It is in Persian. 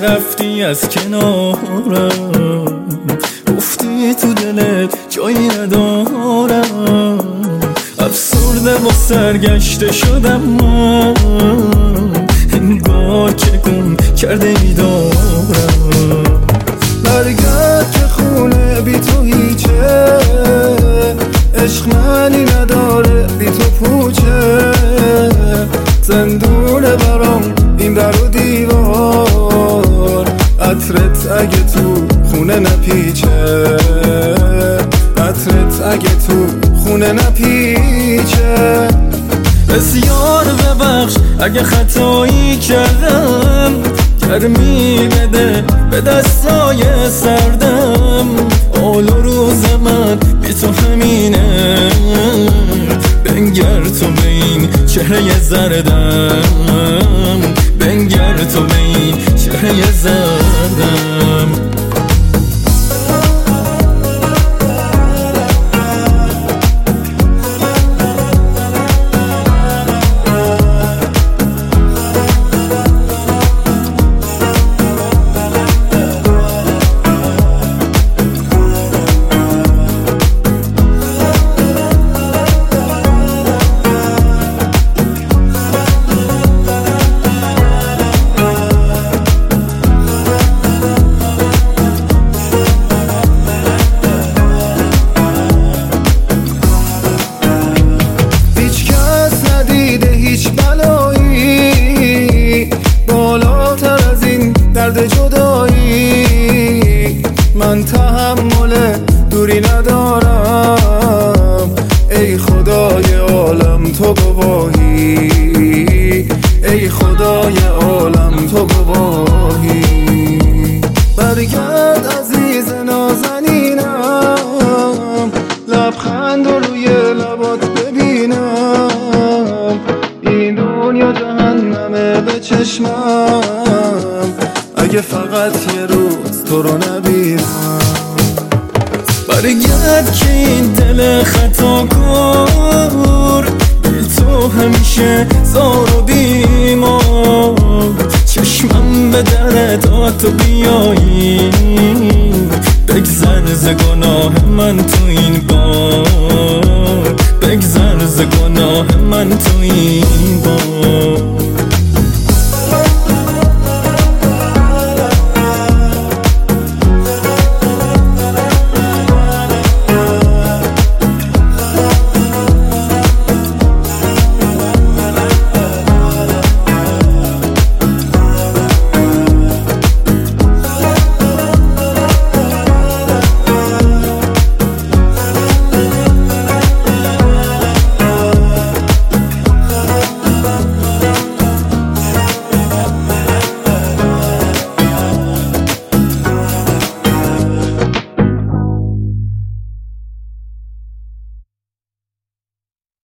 رفتی از کنارم، گفتی تو دلت جایی ندارم. افسرده و سرگشته شدم من، انگار که گم کرده ای دارم. برگرد که خونه بی تو هیچه، عشق معنی نداره بی تو پوچه. زندونه برام این در و دیوار، عطرت اگه تو خونه نپیچه، عطرت اگه تو خونه نپیچه. بسیار ببخش اگه خطایی کردم، گرمی بده به دستای سردم. حال و روز من بی تو همینه، بنگر تو به این چهره زردم، بنگر تو به این چهره زردم. درد جدایی من تحمل دوری ندارم. ای خدای عالم تو گواهی، ای خدای عالم تو گواهی. برگرد عزیز نازنینم، لبخند رو روی لبات ببینم. این دنیا جهنمه به چشمم، اگه فقط یه روز تو رو نبینم. برگرد که این دل خطا کن بی تو همیشه زار و بیمار. چشمم به در تو بیایی، بگذر ز گناه من تو این بار، بگذر ز گناه من تو این بار.